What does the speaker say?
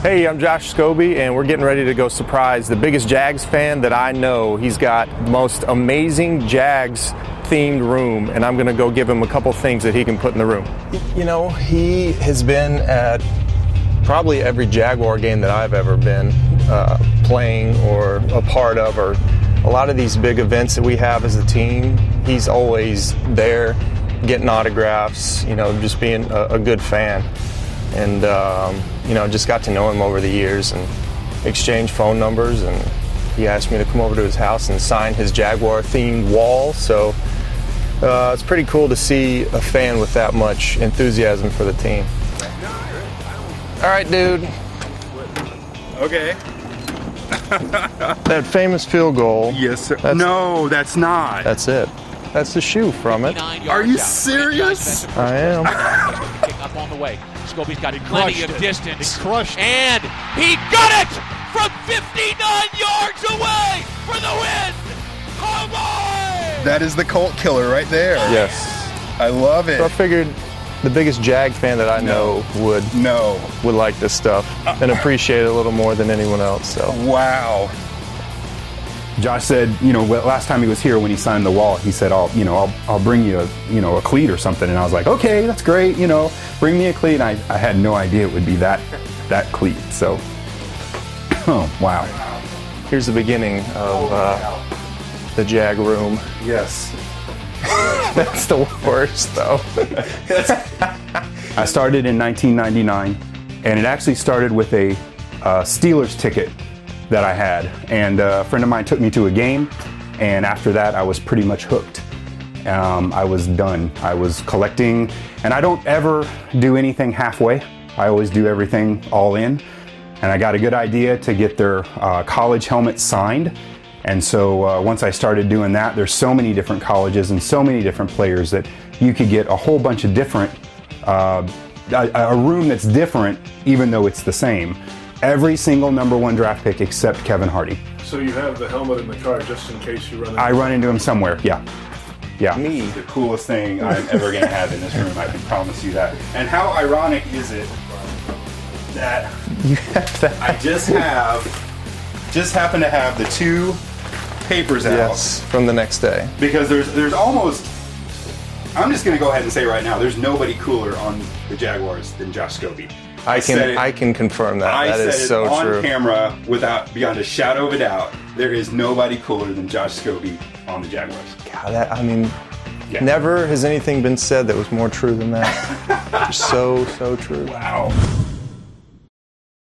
Hey, I'm Josh Scobie, and we're getting ready to go surprise the biggest Jags fan that I know. He's got the most amazing Jags-themed room, and I'm going to go give him a couple things that he can put in the room. You know, he has been at probably every Jaguar game that I've ever been playing or a part of, or a lot of these big events that we have as a team. He's always there getting autographs, you know, just being a good fan. And, you know, just got to know him over the years and exchanged phone numbers, and he asked me to come over to his house and sign his Jaguar-themed wall. So it's pretty cool to see a fan with that much enthusiasm for the team. All right, dude. Okay. That famous field goal. Yes, sir. No, that's not. That's it. That's the shoe from it. Are you serious? I am. Kick up on the way. Scobie's got plenty of distance. He crushed it. And he got it from 59 yards away for the win. Come on! That is the Colt killer right there. Yes. I love it. So I figured the biggest Jag fan that I know would like this stuff and appreciate it a little more than anyone else. So. Wow. Josh said, you know, last time he was here when he signed the wall, he said, I'll bring you a cleat or something. And I was like, okay, that's great. You know, bring me a cleat. And I had no idea it would be that cleat. So, oh, wow. Here's the beginning of the Jag room. Yes. That's the worst, though. I started in 1999, and it actually started with a Steelers ticket that I had, and a friend of mine took me to a game, and after that I was pretty much hooked. I was done. I was collecting, and I don't ever do anything halfway. I always do everything all in, and I got a good idea to get their college helmets signed. And so once I started doing that, there's so many different colleges and so many different players that you could get a whole bunch of different, a room that's different even though it's the same. Every single #1 draft pick except Kevin Hardy. So you have the helmet in the car just in case you run into I run into him somewhere, yeah. Me. The coolest thing I'm ever going to have in this room, I can promise you that. And how ironic is it that I just happen to have the two papers out. Yes, from the next day. Because there's almost, I'm just going to go ahead and say right now, there's nobody cooler on the Jaguars than Josh Scobie. I can confirm that. I that said is so it on true. camera beyond a shadow of a doubt. There is nobody cooler than Josh Scobie on the Jaguars. God, never has anything been said that was more true than that. So true. Wow.